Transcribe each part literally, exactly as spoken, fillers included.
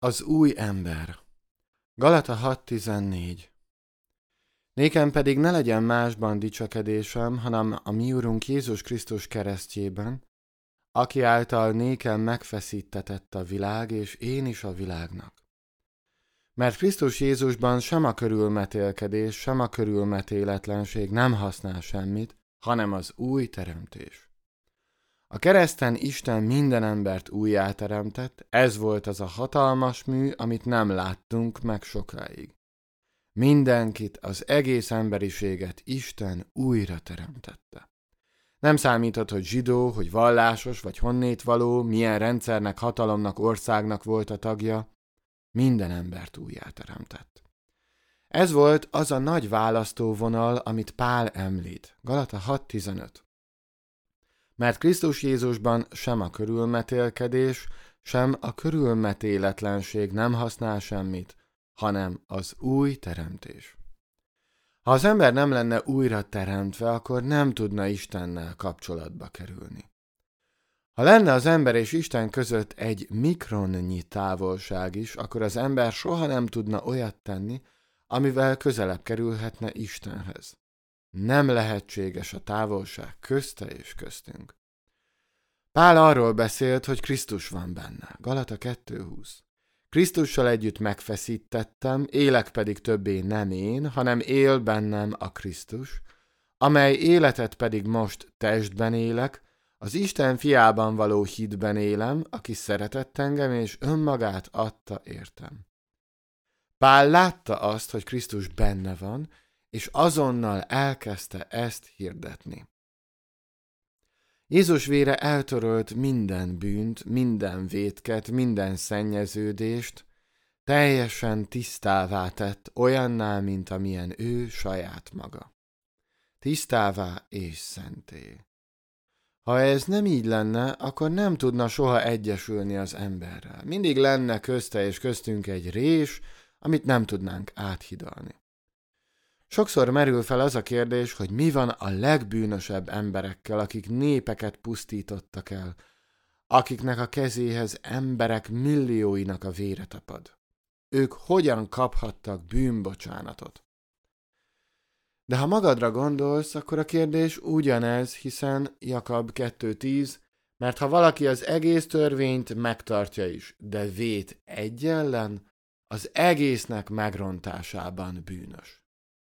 Az új ember. Galata hat tizennégy. Nékem pedig ne legyen másban dicsekedésem, hanem a mi Urunk Jézus Krisztus keresztjében, aki által nékem megfeszítetett a világ, és én is a világnak. Mert Krisztus Jézusban sem a körülmetélkedés, sem a körülmetéletlenség nem használ semmit, hanem az új teremtés. A kereszten Isten minden embert újjáteremtett, ez volt az a hatalmas mű, amit nem láttunk meg sokáig. Mindenkit, az egész emberiséget Isten újra teremtette. Nem számított, hogy zsidó, hogy vallásos, vagy honnét való, milyen rendszernek, hatalomnak, országnak volt a tagja, minden embert újjáteremtett. Ez volt az a nagy választóvonal, amit Pál említ. Galata hat tizenöt. Mert Krisztus Jézusban sem a körülmetélkedés, sem a körülmetéletlenség nem használ semmit, hanem az új teremtés. Ha az ember nem lenne újra teremtve, akkor nem tudna Istennel kapcsolatba kerülni. Ha lenne az ember és Isten között egy mikronnyi távolság is, akkor az ember soha nem tudna olyat tenni, amivel közelebb kerülhetne Istenhez. Nem lehetséges a távolság közte és köztünk. Pál arról beszélt, hogy Krisztus van benne. Galata kettő húsz. Krisztussal együtt megfeszítettem, élek pedig többé nem én, hanem él bennem a Krisztus, amely életet pedig most testben élek, az Isten fiában való hitben élem, aki szeretett engem és önmagát adta értem. Pál látta azt, hogy Krisztus benne van, és azonnal elkezdte ezt hirdetni. Jézus vére eltörölt minden bűnt, minden vétket, minden szennyeződést, teljesen tisztává tett, olyanná, mint amilyen ő saját maga. Tisztává és szenté. Ha ez nem így lenne, akkor nem tudna soha egyesülni az emberrel. Mindig lenne közte és köztünk egy rés, amit nem tudnánk áthidalni. Sokszor merül fel az a kérdés, hogy mi van a legbűnösebb emberekkel, akik népeket pusztítottak el, akiknek a kezéhez emberek millióinak a vére tapad. Ők hogyan kaphattak bűnbocsánatot? De ha magadra gondolsz, akkor a kérdés ugyanez, hiszen Jakab kettő tíz, mert ha valaki az egész törvényt megtartja is, de vét egy ellen, az egésznek megrontásában bűnös.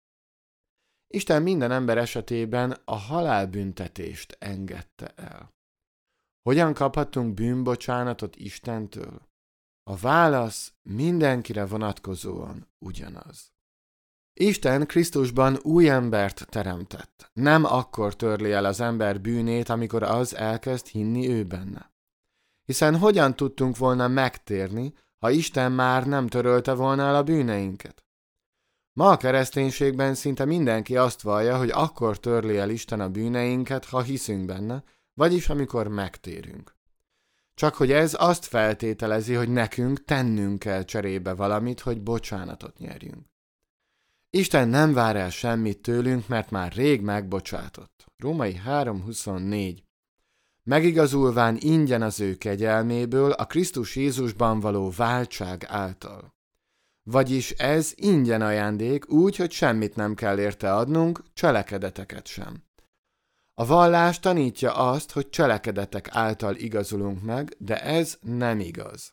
Isten minden ember esetében a halálbüntetést engedte el. Hogyan kaphatunk bűnbocsánatot Istentől? A válasz mindenkire vonatkozóan ugyanaz. Isten Krisztusban új embert teremtett. Nem akkor törli el az ember bűnét, amikor az elkezd hinni ő benne. Hiszen hogyan tudtunk volna megtérni, ha Isten már nem törölte volna el a bűneinket? Ma a kereszténységben szinte mindenki azt vallja, hogy akkor törli el Isten a bűneinket, ha hiszünk benne, vagyis amikor megtérünk. Csak hogy ez azt feltételezi, hogy nekünk tennünk kell cserébe valamit, hogy bocsánatot nyerjünk. Isten nem vár el semmit tőlünk, mert már rég megbocsátott. Római három huszonnégy. Megigazulván ingyen az ő kegyelméből a Krisztus Jézusban való váltság által. Vagyis ez ingyen ajándék, úgy, hogy semmit nem kell érte adnunk, cselekedeteket sem. A vallás tanítja azt, hogy cselekedetek által igazulunk meg, de ez nem igaz.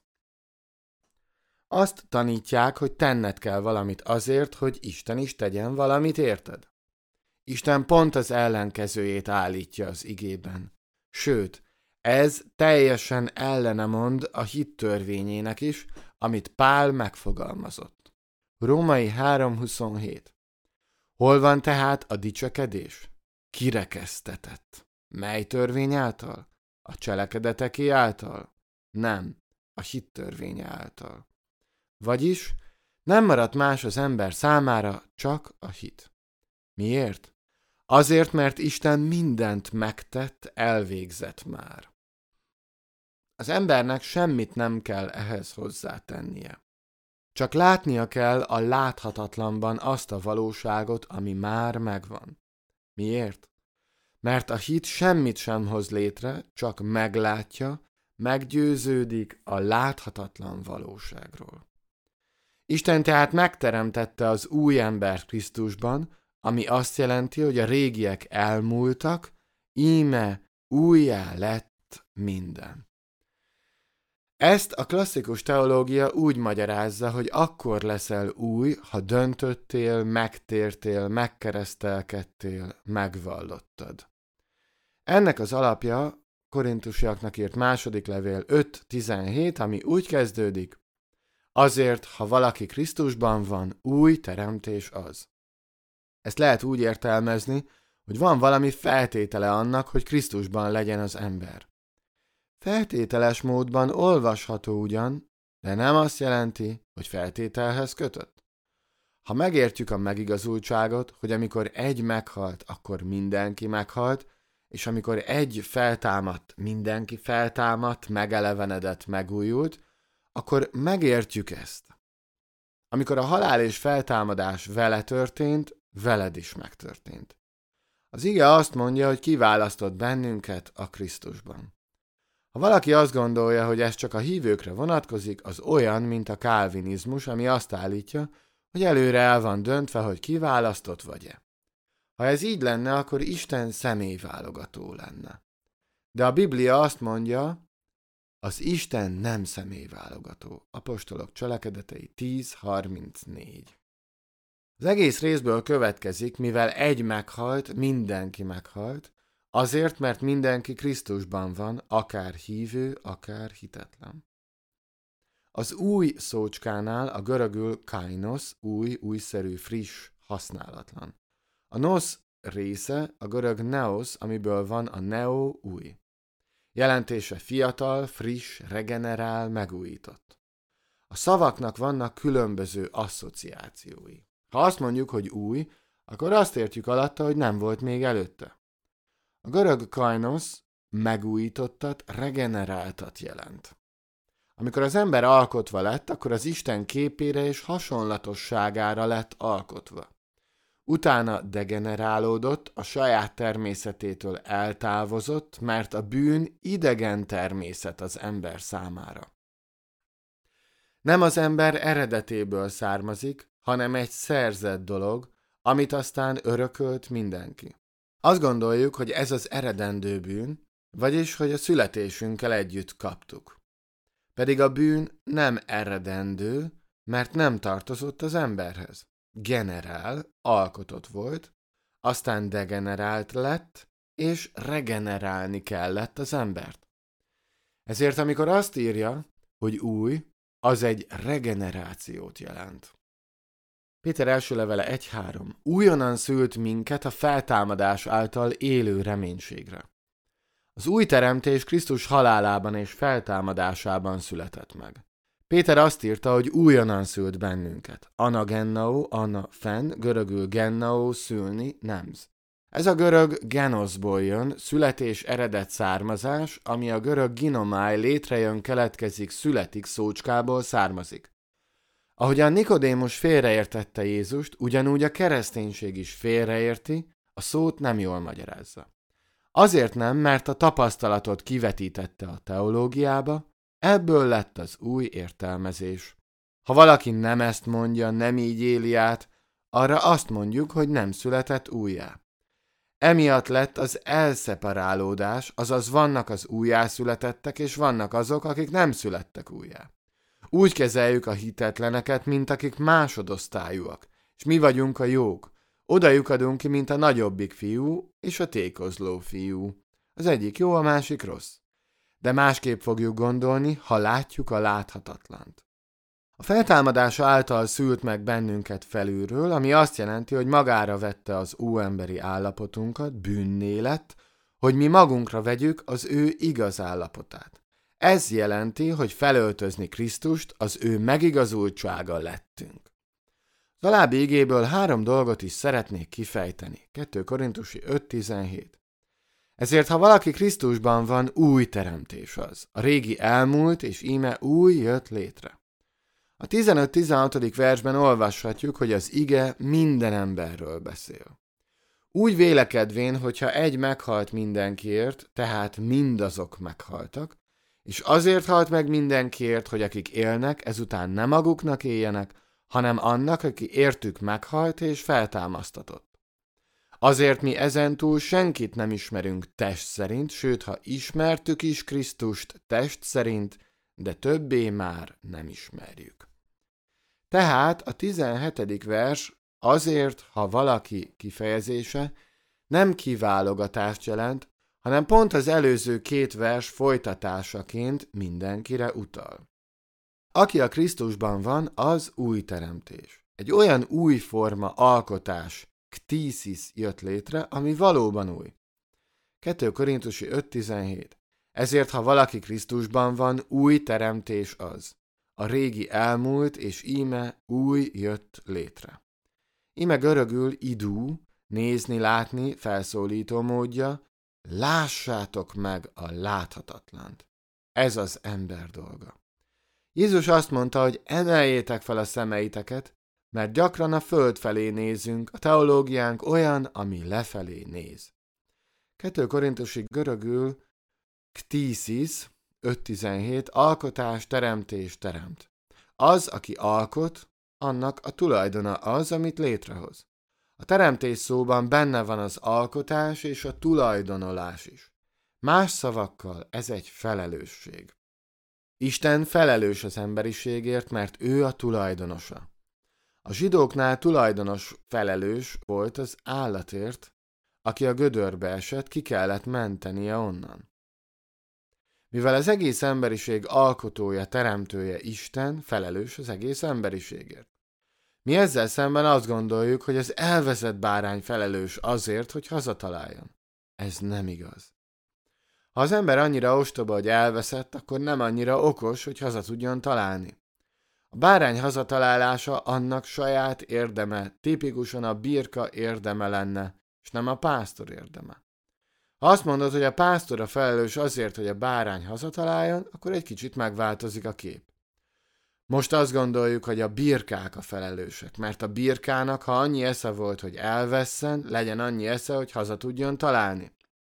Azt tanítják, hogy tenned kell valamit azért, hogy Isten is tegyen valamit érted. Isten pont az ellenkezőjét állítja az igében. Sőt, ez teljesen ellene mond a hit törvényének is, amit Pál megfogalmazott. Római három huszonhét. Hol van tehát a dicsekedés? Kirekesztetett. Mely törvény által? A cselekedeteké által? Nem, a hit törvénye által. Vagyis nem maradt más az ember számára, csak a hit. Miért? Azért, mert Isten mindent megtett, elvégzett már. Az embernek semmit nem kell ehhez hozzátennie. Csak látnia kell a láthatatlanban azt a valóságot, ami már megvan. Miért? Mert a hit semmit sem hoz létre, csak meglátja, meggyőződik a láthatatlan valóságról. Isten tehát megteremtette az új embert Krisztusban, ami azt jelenti, hogy a régiek elmúltak, íme újjá lett minden. Ezt a klasszikus teológia úgy magyarázza, hogy akkor leszel új, ha döntöttél, megtértél, megkeresztelkedtél, megvallottad. Ennek az alapja Korintusiaknak írt második levél öt tizenhét, ami úgy kezdődik: azért, ha valaki Krisztusban van, új teremtés az. Ezt lehet úgy értelmezni, hogy van valami feltétele annak, hogy Krisztusban legyen az ember. Feltételes módban olvasható ugyan, de nem azt jelenti, hogy feltételhez kötött. Ha megértjük a megigazultságot, hogy amikor egy meghalt, akkor mindenki meghalt, és amikor egy feltámadt, mindenki feltámadt, megelevenedett, megújult, akkor megértjük ezt. Amikor a halál és feltámadás vele történt, veled is megtörtént. Az ige azt mondja, hogy kiválasztott bennünket a Krisztusban. Ha valaki azt gondolja, hogy ez csak a hívőkre vonatkozik, az olyan, mint a kálvinizmus, ami azt állítja, hogy előre el van döntve, hogy kiválasztott vagy-e. Ha ez így lenne, akkor Isten személyválogató lenne. De a Biblia azt mondja, az Isten nem személyválogató. Apostolok cselekedetei tíz harmincnégy. Az egész részből következik, mivel egy meghalt, mindenki meghalt, azért, mert mindenki Krisztusban van, akár hívő, akár hitetlen. Az új szócskánál a görögül kainos, új, újszerű, friss, használatlan. A nosz része a görög neos, amiből van a neo, új. Jelentése fiatal, friss, regenerál, megújított. A szavaknak vannak különböző asszociációi. Ha azt mondjuk, hogy új, akkor azt értjük alatta, hogy nem volt még előtte. A görög kainos megújítottat, regeneráltat jelent. Amikor az ember alkotva lett, akkor az Isten képére és hasonlatosságára lett alkotva. Utána degenerálódott, a saját természetétől eltávozott, mert a bűn idegen természet az ember számára. Nem az ember eredetéből származik, hanem egy szerzett dolog, amit aztán örökölt mindenki. Azt gondoljuk, hogy ez az eredendő bűn, vagyis, hogy a születésünkkel együtt kaptuk. Pedig a bűn nem eredendő, mert nem tartozott az emberhez. Generál, alkotott volt, aztán degenerált lett, és regenerálni kellett az embert. Ezért amikor azt írja, hogy új, az egy regenerációt jelent. Péter első levele egy három. Újonnan szült minket a feltámadás által élő reménységre. Az új teremtés Krisztus halálában és feltámadásában született meg. Péter azt írta, hogy újonnan szült bennünket. Anagennao, ana fenn, görögül gennao, szülni, nemz. Ez a görög genoszból jön, születés eredet származás, ami a görög ginomai létrejön, keletkezik, születik szócskából származik. Ahogyan Nikodémus félreértette Jézust, ugyanúgy a kereszténység is félreérti, a szót nem jól magyarázza. Azért nem, mert a tapasztalatot kivetítette a teológiába, ebből lett az új értelmezés. Ha valaki nem ezt mondja, nem így éli át, arra azt mondjuk, hogy nem született újjá. Emiatt lett az elszeparálódás, azaz vannak az újjászületettek, és vannak azok, akik nem születtek újjá. Úgy kezeljük a hitetleneket, mint akik másodosztályúak, és mi vagyunk a jók. Oda lyukadunk ki, mint a nagyobbik fiú és a tékozló fiú. Az egyik jó, a másik rossz. De másképp fogjuk gondolni, ha látjuk a láthatatlant. A feltámadás által szült meg bennünket felülről, ami azt jelenti, hogy magára vette az óemberi állapotunkat, bűnné lett, hogy mi magunkra vegyük az ő igaz állapotát. Ez jelenti, hogy felöltözni Krisztust, az ő megigazultsága lettünk. Az alábbi igéből három dolgot is szeretnék kifejteni. kettő Korintusi öt tizenhét. Ezért, ha valaki Krisztusban van, új teremtés az. A régi elmúlt, és íme új jött létre. A tizenöt tizenhatodik versben olvashatjuk, hogy az ige minden emberről beszél. Úgy vélekedvén, hogyha egy meghalt mindenkiért, tehát mindazok meghaltak, És azért halt meg mindenkiért, hogy akik élnek, ezután nem maguknak éljenek, hanem annak, aki értük meghalt és feltámasztatott. Azért mi ezentúl senkit nem ismerünk test szerint, sőt, ha ismertük is Krisztust test szerint, de többé már nem ismerjük. Tehát a tizenhetedik vers azért, ha valaki kifejezése nem kiválogatást jelent, hanem pont az előző két vers folytatásaként mindenkire utal. Aki a Krisztusban van, az új teremtés. Egy olyan új forma, alkotás, ktíszis jött létre, ami valóban új. kettő Korintusi öt tizenhét. Ezért, ha valaki Krisztusban van, új teremtés az. A régi elmúlt, és íme új jött létre. Íme görögül idú, nézni, látni, felszólító módja, lássátok meg a láthatatlant. Ez az ember dolga. Jézus azt mondta, hogy emeljétek fel a szemeiteket, mert gyakran a föld felé nézünk, a teológiánk olyan, ami lefelé néz. kettő Korintusi görögül ktíszis öt tizenhét, alkotás, teremtés, teremt. Az, aki alkot, annak a tulajdona az, amit létrehoz. A teremtés szóban benne van az alkotás és a tulajdonolás is. Más szavakkal ez egy felelősség. Isten felelős az emberiségért, mert ő a tulajdonosa. A zsidóknál tulajdonos felelős volt az állatért, aki a gödörbe esett, ki kellett mentenie onnan. Mivel az egész emberiség alkotója, teremtője Isten, felelős az egész emberiségért. Mi ezzel szemben azt gondoljuk, hogy az elveszett bárány felelős azért, hogy hazataláljon. Ez nem igaz. Ha az ember annyira ostoba, hogy elveszett, akkor nem annyira okos, hogy haza tudjon találni. A bárány hazatalálása annak saját érdeme, tipikusan a birka érdeme lenne, és nem a pásztor érdeme. Ha azt mondod, hogy a pásztor a felelős azért, hogy a bárány hazataláljon, akkor egy kicsit megváltozik a kép. Most azt gondoljuk, hogy a birkák a felelősek, mert a birkának, ha annyi esze volt, hogy elvesszen, legyen annyi esze, hogy haza tudjon találni.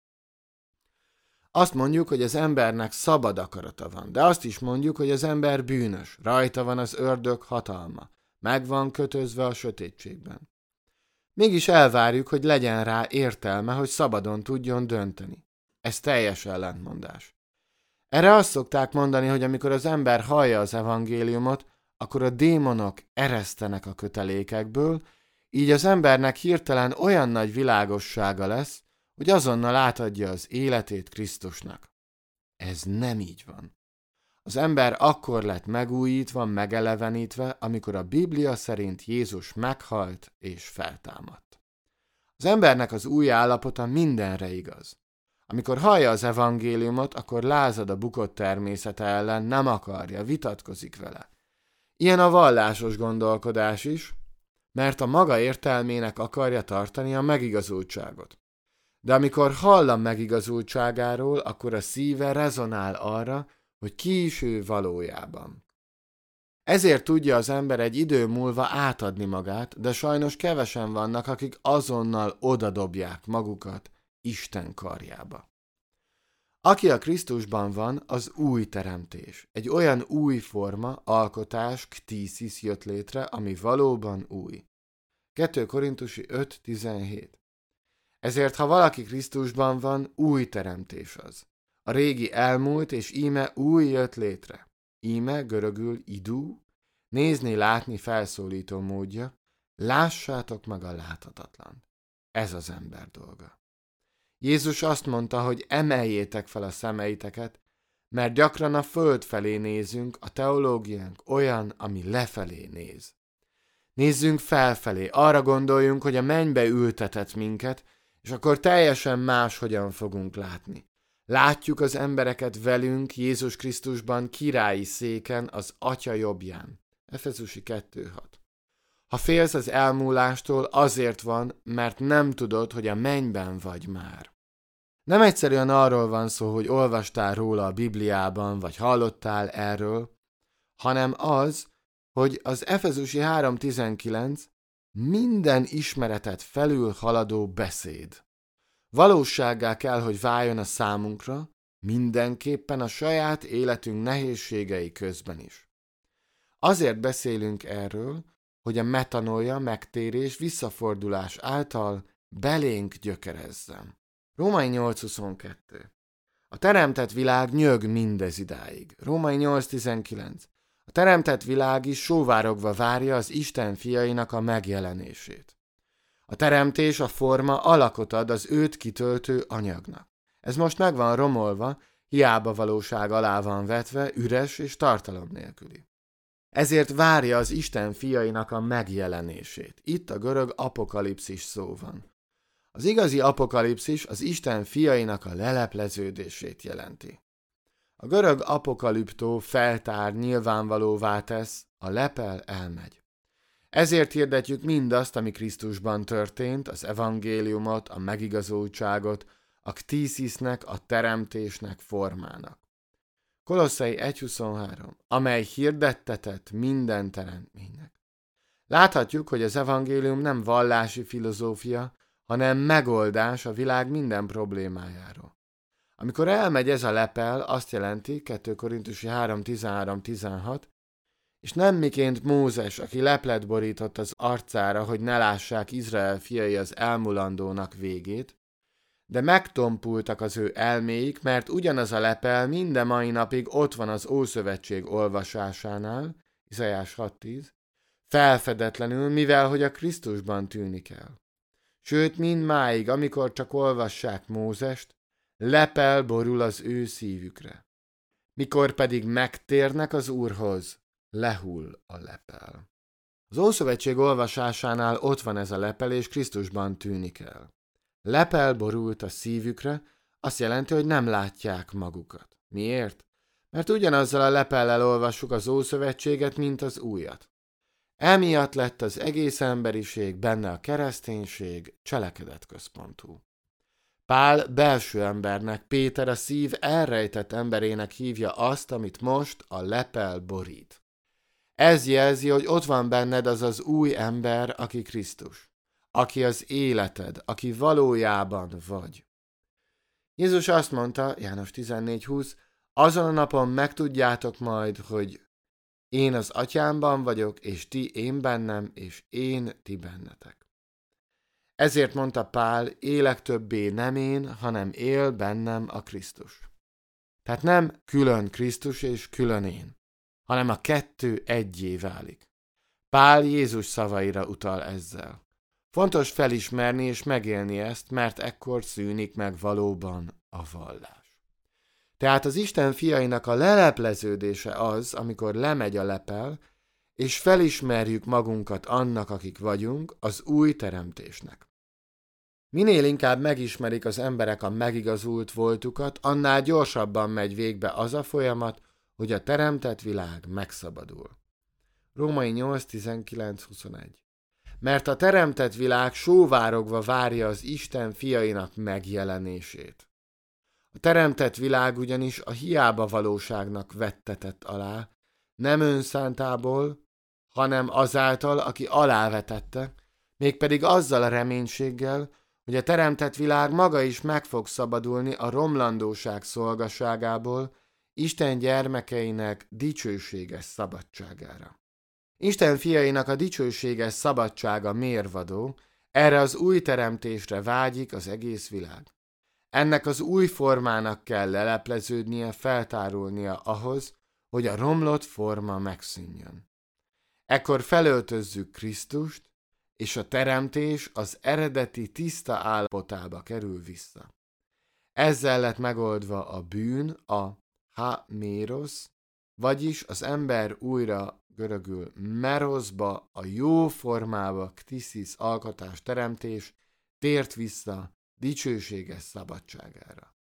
Azt mondjuk, hogy az embernek szabad akarata van, de azt is mondjuk, hogy az ember bűnös, rajta van az ördög hatalma, meg van kötözve a sötétségben. Mégis elvárjuk, hogy legyen rá értelme, hogy szabadon tudjon dönteni. Ez teljes ellentmondás. Erre azt szokták mondani, hogy amikor az ember hallja az evangéliumot, akkor a démonok eresztenek a kötelékekből, így az embernek hirtelen olyan nagy világossága lesz, hogy azonnal átadja az életét Krisztusnak. Ez nem így van. Az ember akkor lett megújítva, megelevenítve, amikor a Biblia szerint Jézus meghalt és feltámadt. Az embernek az új állapota mindenre igaz. Amikor hallja az evangéliumot, akkor lázad a bukott természete ellen, nem akarja, vitatkozik vele. Ilyen a vallásos gondolkodás is, mert a maga értelmének akarja tartani a megigazultságot. De amikor hall a megigazultságáról, akkor a szíve rezonál arra, hogy ki is ő valójában. Ezért tudja az ember egy idő múlva átadni magát, de sajnos kevesen vannak, akik azonnal odadobják magukat Isten karjába. Aki a Krisztusban van, az új teremtés. Egy olyan új forma, alkotás, ktíszis jött létre, ami valóban új. kettő Korintusi öt tizenhét. Ezért, ha valaki Krisztusban van, új teremtés az. A régi elmúlt, és íme új jött létre. Íme görögül idú, nézni, látni felszólító módja, lássátok meg a láthatatlant. Ez az ember dolga. Jézus azt mondta, hogy emeljétek fel a szemeiteket, mert gyakran a föld felé nézünk, a teológiánk olyan, ami lefelé néz. Nézzünk felfelé, arra gondoljunk, hogy a mennybe ültetett minket, és akkor teljesen máshogyan fogunk látni. Látjuk az embereket velünk Jézus Krisztusban királyi széken az Atya jobbján. Efezusi kettő hat. Ha félsz az elmúlástól, azért van, mert nem tudod, hogy a mennyben vagy már. Nem egyszerűen arról van szó, hogy olvastál róla a Bibliában, vagy hallottál erről, hanem az, hogy az Efezusi három tizenkilenc minden ismeretet felül haladó beszéd. Valósággá kell, hogy váljon a számunkra, mindenképpen a saját életünk nehézségei közben is. Azért beszélünk erről, hogy a metanoia, megtérés, visszafordulás által belénk gyökerezzen. Római nyolc huszonkettő. A teremtett világ nyög mindez idáig. Római nyolc tizenkilenc. A teremtett világ is sóvárogva várja az Isten fiainak a megjelenését. A teremtés, a forma alakot ad az őt kitöltő anyagnak. Ez most meg van romolva, hiába valóság alá van vetve, üres és tartalom nélküli. Ezért várja az Isten fiainak a megjelenését. Itt a görög apokalipszis szó van. Az igazi apokalipszis az Isten fiainak a lelepleződését jelenti. A görög apokaliptó feltár, nyilvánvalóvá tesz, a lepel elmegy. Ezért hirdetjük mindazt, ami Krisztusban történt, az evangéliumot, a megigazultságot, a ktíszisnek, a teremtésnek, formának. Kolosszai egy huszonhárom, amely hirdettetett minden teremtménynek. Láthatjuk, hogy az evangélium nem vallási filozófia, hanem megoldás a világ minden problémájáról. Amikor elmegy ez a lepel, azt jelenti, kettő Korintusi három tizenhárom tizenhat, és nem miként Mózes, aki leplet borított az arcára, hogy ne lássák Izrael fiai az elmulandónak végét, de megtompultak az ő elméik, mert ugyanaz a lepel minden mai napig ott van az Ószövetség olvasásánál, Izaiás hat tíz, felfedetlenül, mivel hogy a Krisztusban tűnik el. Sőt, mindmáig, amikor csak olvassák Mózest, lepel borul az ő szívükre. Mikor pedig megtérnek az Úrhoz, lehull a lepel. Az Ószövetség olvasásánál ott van ez a lepel, és Krisztusban tűnik el. Lepel borult a szívükre, azt jelenti, hogy nem látják magukat. Miért? Mert ugyanazzal a lepellel olvassuk az Ószövetséget, mint az újat. Emiatt lett az egész emberiség, benne a kereszténység cselekedetközpontú. Pál belső embernek, Péter a szív elrejtett emberének hívja azt, amit most a lepel borít. Ez jelzi, hogy ott van benned az az új ember, aki Krisztus, aki az életed, aki valójában vagy. Jézus azt mondta, János tizennégy húsz, azon a napon megtudjátok majd, hogy én az atyámban vagyok, és ti én bennem, és én ti bennetek. Ezért mondta Pál, élek többé nem én, hanem él bennem a Krisztus. Tehát nem külön Krisztus és külön én, hanem a kettő egyé válik. Pál Jézus szavaira utal ezzel. Fontos felismerni és megélni ezt, mert ekkor szűnik meg valóban a vallás. Tehát az Isten fiainak a lelepleződése az, amikor lemegy a lepel, és felismerjük magunkat annak, akik vagyunk, az új teremtésnek. Minél inkább megismerik az emberek a megigazult voltukat, annál gyorsabban megy végbe az a folyamat, hogy a teremtett világ megszabadul. Római nyolc tizenkilenc huszonegy. Mert a teremtett világ sóvárogva várja az Isten fiainak megjelenését. A teremtett világ ugyanis a hiába valóságnak vettetett alá, nem önszántából, hanem azáltal, aki alávetette, mégpedig azzal a reménységgel, hogy a teremtett világ maga is meg fog szabadulni a romlandóság szolgaságából, Isten gyermekeinek dicsőséges szabadságára. Isten fiainak a dicsőséges szabadsága mérvadó, erre az új teremtésre vágyik az egész világ. Ennek az új formának kell lelepleződnie, feltárulnia ahhoz, hogy a romlott forma megszűnjön. Ekkor felöltözzük Krisztust, és a teremtés az eredeti tiszta állapotába kerül vissza. Ezzel lett megoldva a bűn, a ha-mérosz, vagyis az ember újra görögül meroszba, a jó formába, ktiszis alkotás teremtés tért vissza dicsőséges szabadságára.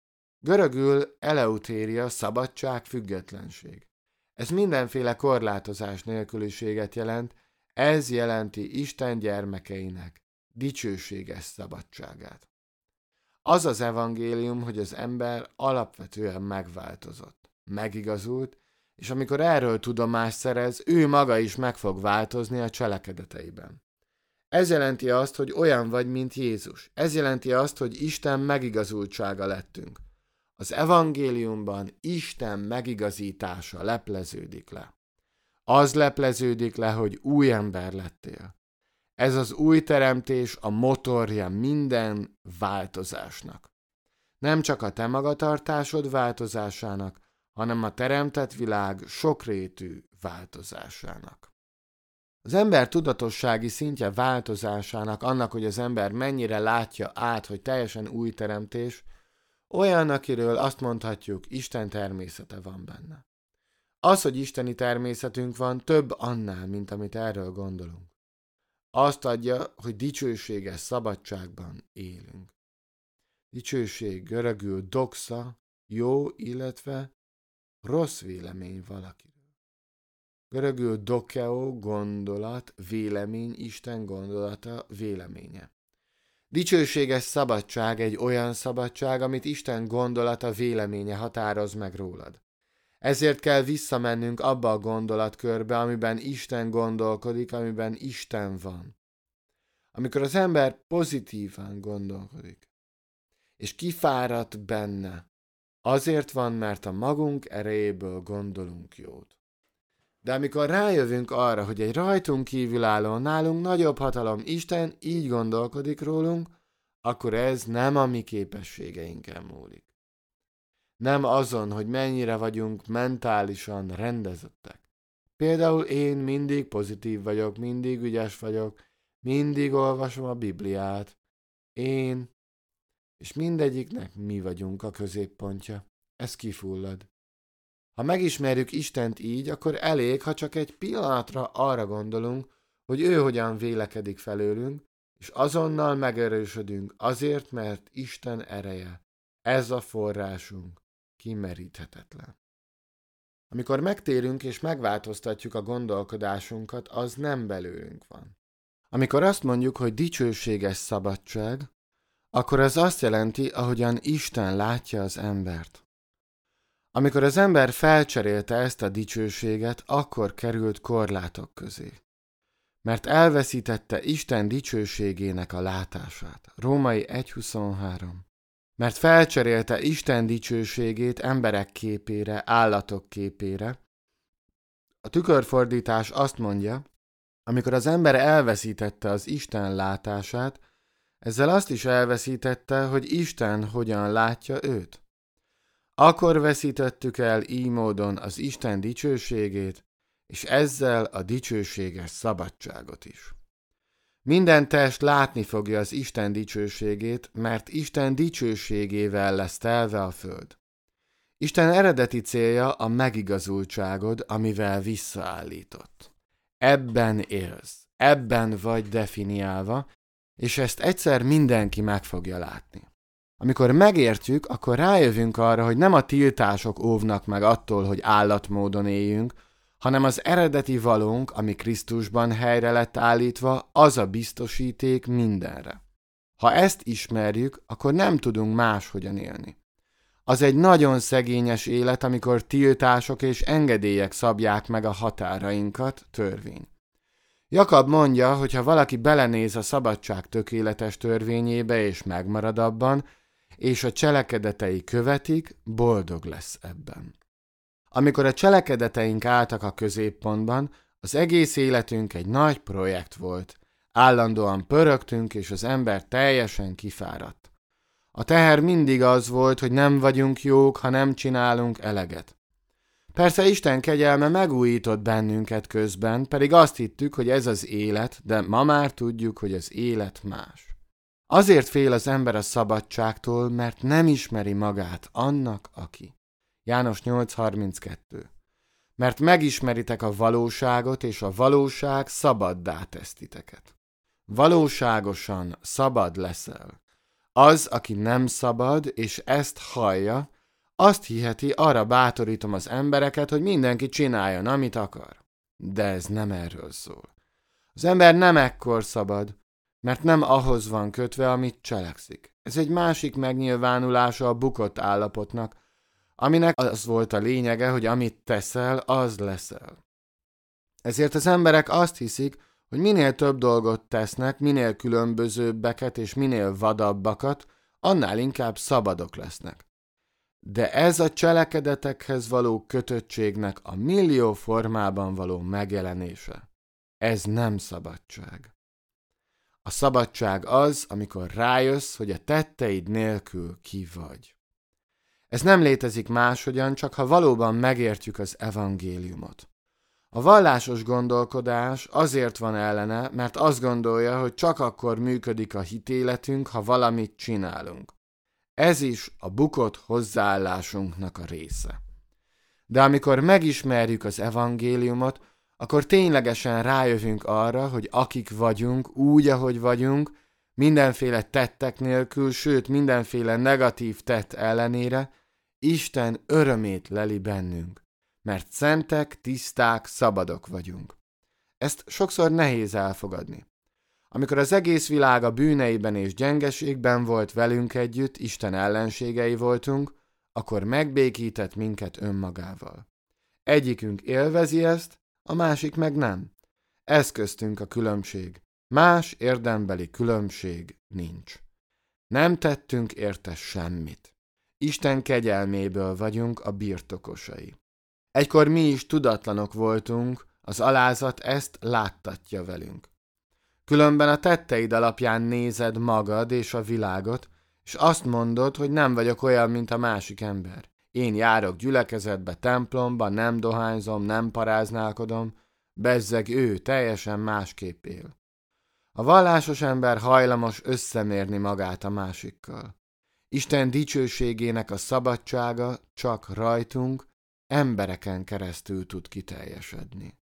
Görögül eleutéria, szabadság, függetlenség. Ez mindenféle korlátozás nélküliséget jelent, ez jelenti Isten gyermekeinek dicsőséges szabadságát. Az az evangélium, hogy az ember alapvetően megváltozott, megigazult, és amikor erről tudomást szerez, ő maga is meg fog változni a cselekedeteiben. Ez jelenti azt, hogy olyan vagy, mint Jézus. Ez jelenti azt, hogy Isten megigazultsága lettünk. Az evangéliumban Isten megigazítása lepleződik le. Az lepleződik le, hogy új ember lettél. Ez az új teremtés a motorja minden változásnak. Nem csak a te magatartásod változásának, hanem a teremtett világ sokrétű változásának. Az ember tudatossági szintje változásának, annak, hogy az ember mennyire látja át, hogy teljesen új teremtés, olyan, akiről azt mondhatjuk, Isten természete van benne. Az, hogy isteni természetünk van, több annál, mint amit erről gondolunk. Azt adja, hogy dicsőséges szabadságban élünk. Dicsőség görögül doxa, jó, illetve rossz vélemény valakiről. Görögül dokeo, gondolat, vélemény, Isten gondolata, véleménye. Dicsőséges szabadság egy olyan szabadság, amit Isten gondolata, véleménye határoz meg rólad. Ezért kell visszamennünk abba a gondolatkörbe, amiben Isten gondolkodik, amiben Isten van. Amikor az ember pozitívan gondolkodik, és kifáradt benne, azért van, mert a magunk erejéből gondolunk jót. De amikor rájövünk arra, hogy egy rajtunk kívülálló, nálunk nagyobb hatalom Isten így gondolkodik rólunk, akkor ez nem a mi képességeinken múlik. Nem azon, hogy mennyire vagyunk mentálisan rendezettek. Például én mindig pozitív vagyok, mindig ügyes vagyok, mindig olvasom a Bibliát. Én, és mindegyiknek mi vagyunk a középpontja. Ez kifullad. Ha megismerjük Istent így, akkor elég, ha csak egy pillanatra arra gondolunk, hogy ő hogyan vélekedik felőlünk, és azonnal megerősödünk azért, mert Isten ereje, ez a forrásunk, kimeríthetetlen. Amikor megtérünk és megváltoztatjuk a gondolkodásunkat, az nem belőlünk van. Amikor azt mondjuk, hogy dicsőséges szabadság, akkor ez azt jelenti, ahogyan Isten látja az embert. Amikor az ember felcserélte ezt a dicsőséget, akkor került korlátok közé. Mert elveszítette Isten dicsőségének a látását. Római egy huszonhárom. Mert felcserélte Isten dicsőségét emberek képére, állatok képére. A tükörfordítás azt mondja, amikor az ember elveszítette az Isten látását, ezzel azt is elveszítette, hogy Isten hogyan látja őt. Akkor veszítettük el így módon az Isten dicsőségét, és ezzel a dicsőséges szabadságot is. Minden test látni fogja az Isten dicsőségét, mert Isten dicsőségével lesz telve a föld. Isten eredeti célja a megigazultságod, amivel visszaállított. Ebben élsz, ebben vagy definiálva, és ezt egyszer mindenki meg fogja látni. Amikor megértjük, akkor rájövünk arra, hogy nem a tiltások óvnak meg attól, hogy állatmódon éljünk, hanem az eredeti valónk, ami Krisztusban helyre lett állítva, az a biztosíték mindenre. Ha ezt ismerjük, akkor nem tudunk máshogyan élni. Az egy nagyon szegényes élet, amikor tiltások és engedélyek szabják meg a határainkat, törvény. Jakab mondja, hogy ha valaki belenéz a szabadság tökéletes törvényébe és megmarad abban, és a cselekedetei követik, boldog lesz ebben. Amikor a cselekedeteink álltak a középpontban, az egész életünk egy nagy projekt volt. Állandóan pörögtünk, és az ember teljesen kifáradt. A teher mindig az volt, hogy nem vagyunk jók, ha nem csinálunk eleget. Persze Isten kegyelme megújított bennünket közben, pedig azt hittük, hogy ez az élet, de ma már tudjuk, hogy az élet más. Azért fél az ember a szabadságtól, mert nem ismeri magát annak, aki. János nyolc harminckettő. Mert megismeritek a valóságot, és a valóság szabaddá tesz titeket. Valóságosan szabad leszel. Az, aki nem szabad, és ezt hallja, azt hiheti, arra bátorítom az embereket, hogy mindenki csináljon, amit akar. De ez nem erről szól. Az ember nem ekkor szabad, mert nem ahhoz van kötve, amit cselekszik. Ez egy másik megnyilvánulása a bukott állapotnak, aminek az volt a lényege, hogy amit teszel, az leszel. Ezért az emberek azt hiszik, hogy minél több dolgot tesznek, minél különbözőbbeket és minél vadabbakat, annál inkább szabadok lesznek. De ez a cselekedetekhez való kötöttségnek a millió formában való megjelenése. Ez nem szabadság. A szabadság az, amikor rájössz, hogy a tetteid nélkül ki vagy. Ez nem létezik máshogyan, csak ha valóban megértjük az evangéliumot. A vallásos gondolkodás azért van ellene, mert azt gondolja, hogy csak akkor működik a hitéletünk, ha valamit csinálunk. Ez is a bukott hozzáállásunknak a része. De amikor megismerjük az evangéliumot, akkor ténylegesen rájövünk arra, hogy akik vagyunk, úgy, ahogy vagyunk, mindenféle tettek nélkül, sőt mindenféle negatív tett ellenére, Isten örömét leli bennünk, mert szentek, tiszták, szabadok vagyunk. Ezt sokszor nehéz elfogadni. Amikor az egész világ a bűneiben és gyengeségben volt velünk együtt, Isten ellenségei voltunk, akkor megbékített minket önmagával. Egyikünk élvezi ezt, a másik meg nem. Ez köztünk a különbség. Más érdembeli különbség nincs. Nem tettünk érte semmit. Isten kegyelméből vagyunk a birtokosai. Egykor mi is tudatlanok voltunk, az alázat ezt láttatja velünk. Különben a tetteid alapján nézed magad és a világot, és azt mondod, hogy nem vagyok olyan, mint a másik ember. Én járok gyülekezetbe, templomba, nem dohányzom, nem paráználkodom, bezzeg ő teljesen másképp él. A vallásos ember hajlamos összemérni magát a másikkal. Isten dicsőségének a szabadsága csak rajtunk, embereken keresztül tud kiteljesedni.